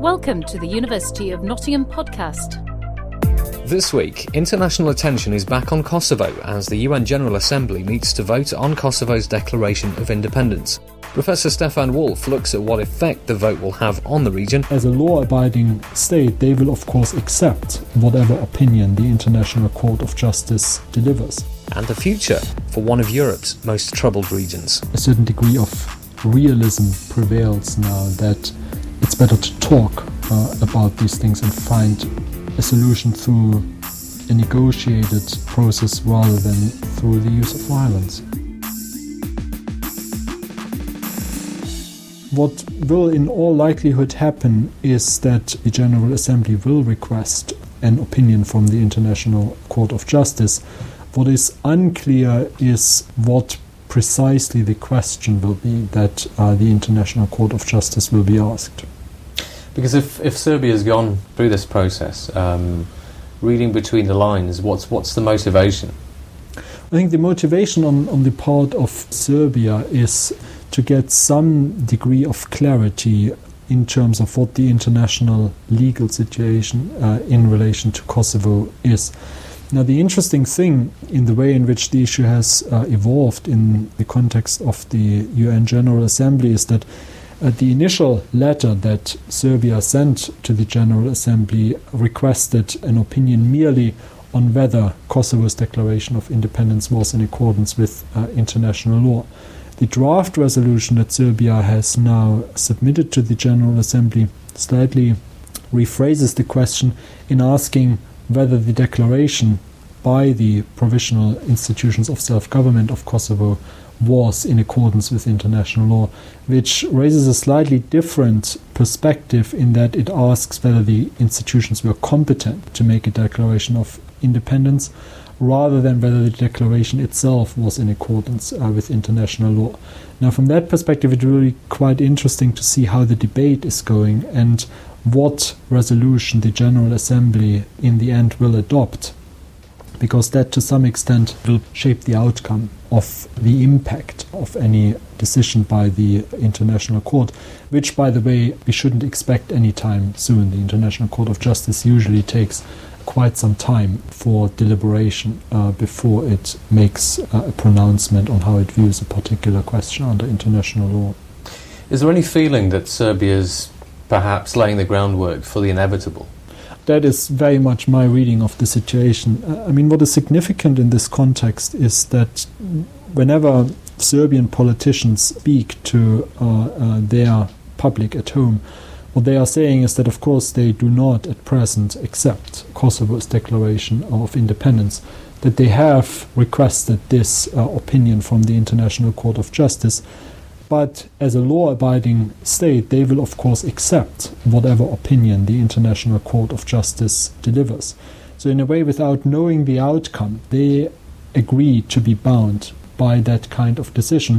Welcome to the University of Nottingham podcast. This week, international attention is back on Kosovo as the UN General Assembly meets to vote on Kosovo's declaration of independence. Professor Stefan Wolf looks at what effect the vote will have on the region. As a law-abiding state, they will of course accept whatever opinion the International Court of Justice delivers. And the future for one of Europe's most troubled regions. A certain degree of realism prevails now that it's better to talk about these things and find a solution through a negotiated process rather than through the use of violence. What will in all likelihood happen is that the General Assembly will request an opinion from the International Court of Justice. What is unclear is what precisely the question will be that the International Court of Justice will be asked. Because if Serbia's gone through this process, reading between the lines, what's the motivation? I think the motivation on the part of Serbia is to get some degree of clarity in terms of what the international legal situation in relation to Kosovo is. Now, the interesting thing in the way in which the issue has evolved in the context of the UN General Assembly is that the initial letter that Serbia sent to the General Assembly requested an opinion merely on whether Kosovo's declaration of independence was in accordance with international law. The draft resolution that Serbia has now submitted to the General Assembly slightly rephrases the question in asking whether the declaration by the provisional institutions of self-government of Kosovo was in accordance with international law, which raises a slightly different perspective in that it asks whether the institutions were competent to make a declaration of independence rather than whether the declaration itself was in accordance with international law. Now, from that perspective, it's really quite interesting to see how the debate is going and what resolution the General Assembly in the end will adopt, because that to some extent will shape the outcome of the impact of any decision by the International Court, which, by the way, we shouldn't expect any time soon. The International Court of Justice usually takes quite some time for deliberation before it makes a pronouncement on how it views a particular question under international law. Is there any feeling that Serbia's perhaps laying the groundwork for the inevitable? That is very much my reading of the situation. I mean, what is significant in this context is that whenever Serbian politicians speak to their public at home, what they are saying is that, of course, they do not at present accept Kosovo's declaration of independence, that they have requested this opinion from the International Court of Justice. But as a law-abiding state, they will of course accept whatever opinion the International Court of Justice delivers. So in a way, without knowing the outcome, they agree to be bound by that kind of decision.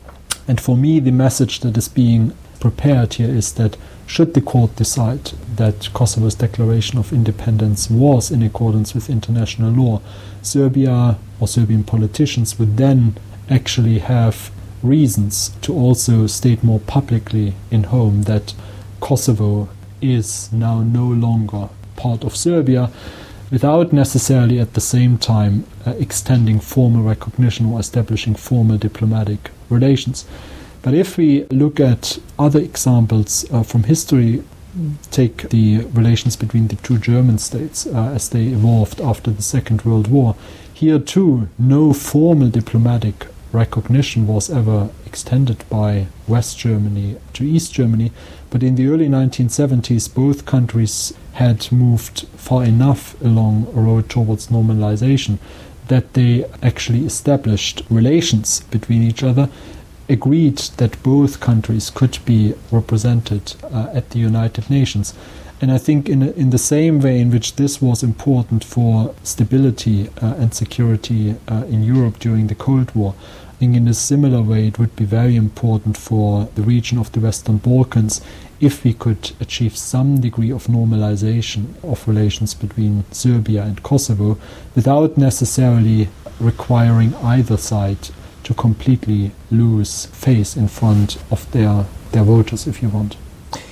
And for me, the message that is being prepared here is that should the court decide that Kosovo's declaration of independence was in accordance with international law, Serbia or Serbian politicians would then actually have reasons to also state more publicly in home that Kosovo is now no longer part of Serbia, without necessarily at the same time extending formal recognition or establishing formal diplomatic relations. But if we look at other examples from history, take the relations between the two German states as they evolved after the Second World War, here too no formal diplomatic recognition was ever extended by West Germany to East Germany, but in the early 1970s both countries had moved far enough along a road towards normalization that they actually established relations between each other, agreed that both countries could be represented at the United Nations. And I think in the same way in which this was important for stability and security in Europe during the Cold War, I think in a similar way it would be very important for the region of the Western Balkans if we could achieve some degree of normalization of relations between Serbia and Kosovo without necessarily requiring either side to completely lose face in front of their voters, if you want.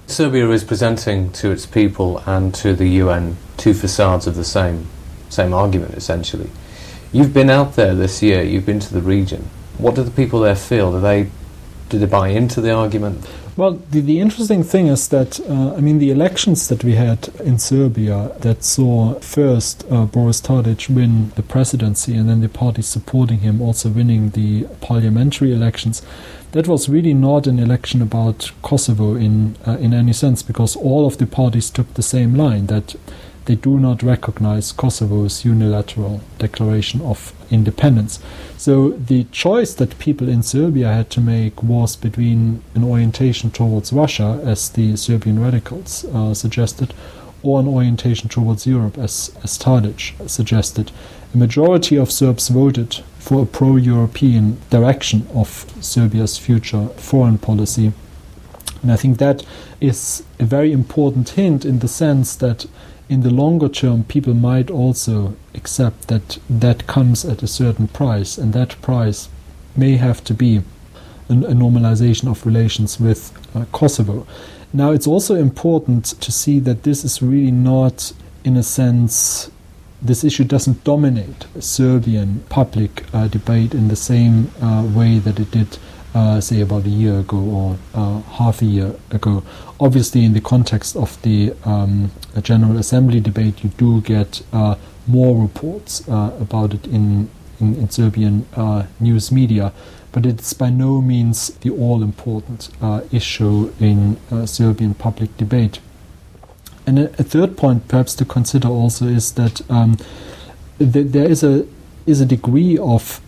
Serbia is presenting to its people and to the UN two facades of the same argument, essentially. You've been out there this year, you've been to the region. What do the people there feel? Do they buy into the argument? Well, the interesting thing is that, the elections that we had in Serbia that saw first Boris Tadic win the presidency and then the parties supporting him also winning the parliamentary elections, that was really not an election about Kosovo in any sense, because all of the parties took the same line, that they do not recognize Kosovo's unilateral declaration of independence. So the choice that people in Serbia had to make was between an orientation towards Russia, as the Serbian radicals suggested, or an orientation towards Europe, as Tadic suggested. A majority of Serbs voted for a pro-European direction of Serbia's future foreign policy. And I think that is a very important hint, in the sense that in the longer term, people might also accept that that comes at a certain price, and that price may have to be a normalization of relations with Kosovo. Now, it's also important to see that this is really not, in a sense, this issue doesn't dominate Serbian public debate in the same way that it did say about a year ago or half a year ago. Obviously, in the context of the General Assembly debate, you do get more reports about it in Serbian news media, but it's by no means the all-important issue in Serbian public debate. And a third point perhaps to consider also is that there is a degree of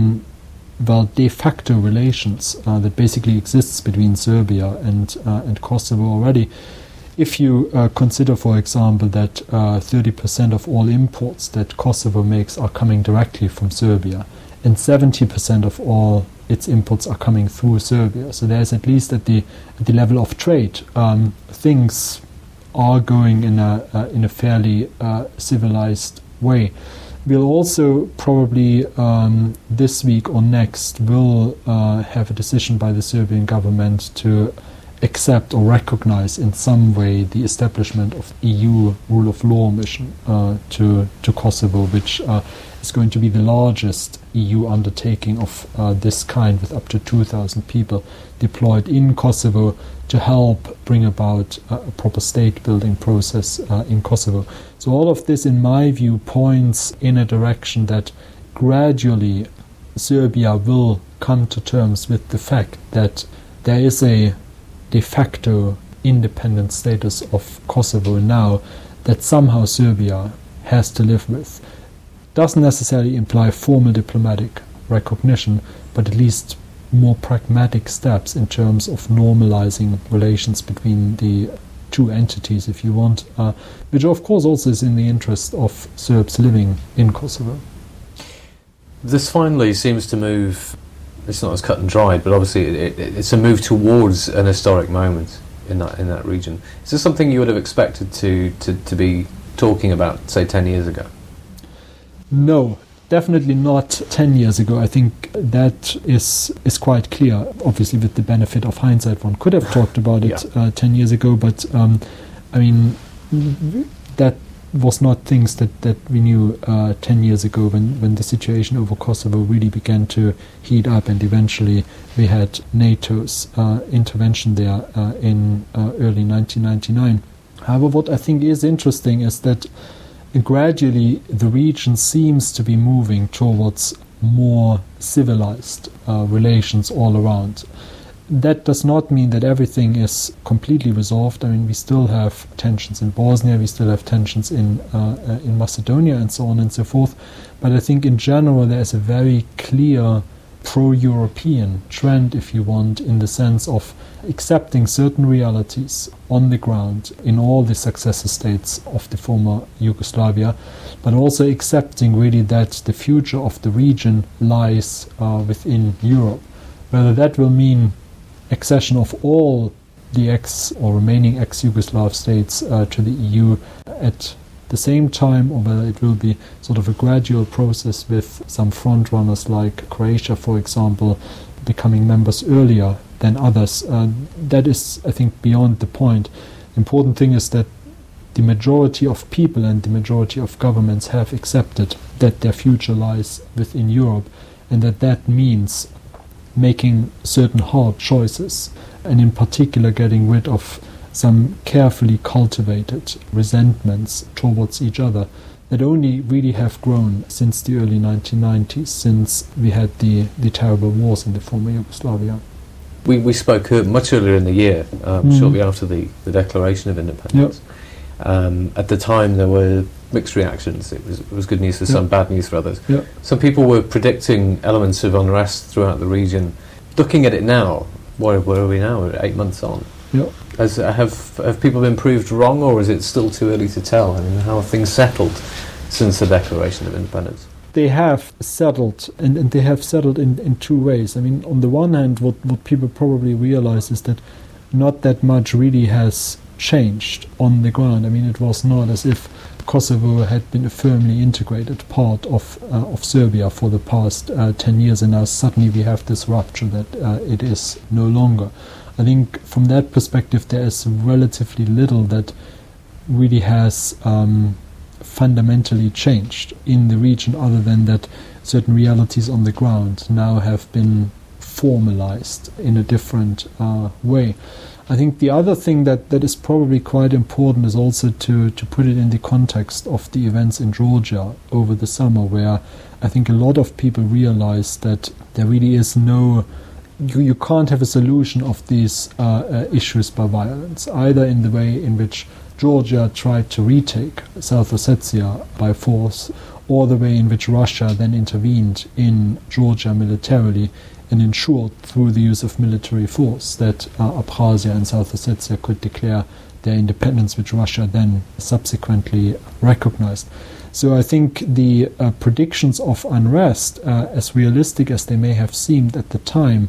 de facto relations that basically exists between Serbia and Kosovo already. If you consider, for example, that 30% of all imports that Kosovo makes are coming directly from Serbia, and 70% of all its imports are coming through Serbia, so there's at least at the level of trade, things are going in a fairly civilized way. We'll also probably this week or next will have a decision by the Serbian government to accept or recognize in some way the establishment of EU rule of law mission to Kosovo, which is going to be the largest EU undertaking of this kind, with up to 2,000 people deployed in Kosovo to help bring about a proper state-building process in Kosovo. So all of this, in my view, points in a direction that gradually Serbia will come to terms with the fact that there is a de facto independent status of Kosovo now that somehow Serbia has to live with. Doesn't necessarily imply formal diplomatic recognition, but at least more pragmatic steps in terms of normalizing relations between the two entities, if you want, which of course also is in the interest of Serbs living in Kosovo. This finally seems to move, it's not as cut and dried, but obviously it's a move towards an historic moment in that region. Is this something you would have expected to be talking about, say, 10 years ago? No, definitely not 10 years ago. I think that is quite clear. Obviously, with the benefit of hindsight, one could have talked about it 10 years ago, but that was not things that we knew 10 years ago when the situation over Kosovo really began to heat up, and eventually we had NATO's intervention there in early 1999. However, what I think is interesting is that gradually the region seems to be moving towards more civilized relations all around. That does not mean that everything is completely resolved. I mean, we still have tensions in Bosnia, we still have tensions in Macedonia, and so on and so forth. But I think in general there is a very clear pro-European trend, if you want, in the sense of accepting certain realities on the ground in all the successor states of the former Yugoslavia, but also accepting really that the future of the region lies within Europe. Whether that will mean accession of all the or remaining ex-Yugoslav states to the EU at the same time, or whether it will be sort of a gradual process with some front runners like Croatia, for example, becoming members earlier than others. That is, I think, beyond the point. The important thing is that the majority of people and the majority of governments have accepted that their future lies within Europe, and that means making certain hard choices, and in particular getting rid of some carefully cultivated resentments towards each other that only really have grown since the early 1990s, since we had the terrible wars in the former Yugoslavia. We spoke much earlier in the year, shortly after the Declaration of Independence. Yep. At the time there were mixed reactions. It was good news for some, bad news for others. Yep. Some people were predicting elements of unrest throughout the region. Looking at it now, where are we now? We're 8 months on. Yep. Have people been proved wrong, or is it still too early to tell? I mean, how have things settled since the Declaration of Independence? They have settled, and they have settled in two ways. I mean, on the one hand, what people probably realize is that not that much really has changed on the ground. I mean, it was not as if Kosovo had been a firmly integrated part of Serbia for the past 10 years, and now suddenly we have this rupture that it is no longer. I think from that perspective there is relatively little that really has fundamentally changed in the region, other than that certain realities on the ground now have been formalized in a different way. I think the other thing that is probably quite important is also to put it in the context of the events in Georgia over the summer, where I think a lot of people realize that there really is no... You can't have a solution of these issues by violence, either in the way in which Georgia tried to retake South Ossetia by force, or the way in which Russia then intervened in Georgia militarily and ensured through the use of military force that Abkhazia and South Ossetia could declare their independence, which Russia then subsequently recognized. So I think the predictions of unrest, as realistic as they may have seemed at the time,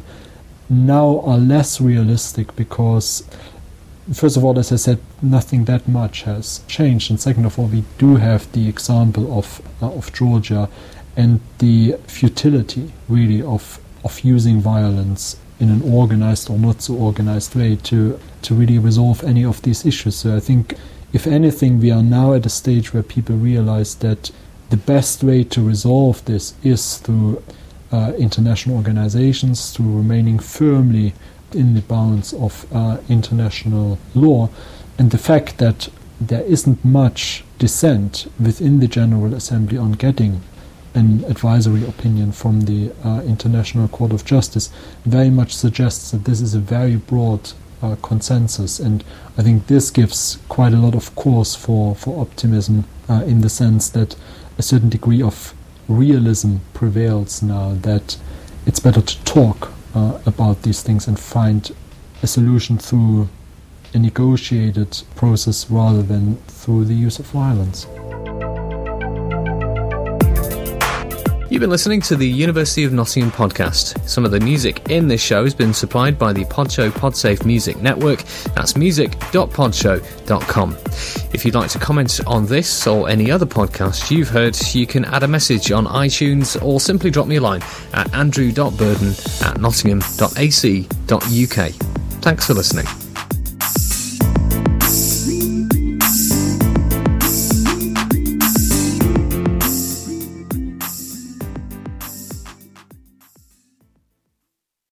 now are less realistic because, first of all, as I said, nothing that much has changed, and second of all, we do have the example of Georgia and the futility, really, of using violence in an organized or not so organized way to really resolve any of these issues. So I think, if anything, we are now at a stage where people realize that the best way to resolve this is through international organizations, through remaining firmly in the bounds of international law, and the fact that there isn't much dissent within the General Assembly on getting an advisory opinion from the International Court of Justice very much suggests that this is a very broad consensus, and I think this gives quite a lot of cause for optimism in the sense that a certain degree of realism prevails now, that it's better to talk about these things and find a solution through a negotiated process rather than through the use of violence. You've been listening to the University of Nottingham podcast. Some of the music in this show has been supplied by the Podshow Podsafe Music Network. That's music.podshow.com. If you'd like to comment on this or any other podcast you've heard, you can add a message on iTunes or simply drop me a line at andrew.burden@nottingham.ac.uk. Thanks for listening.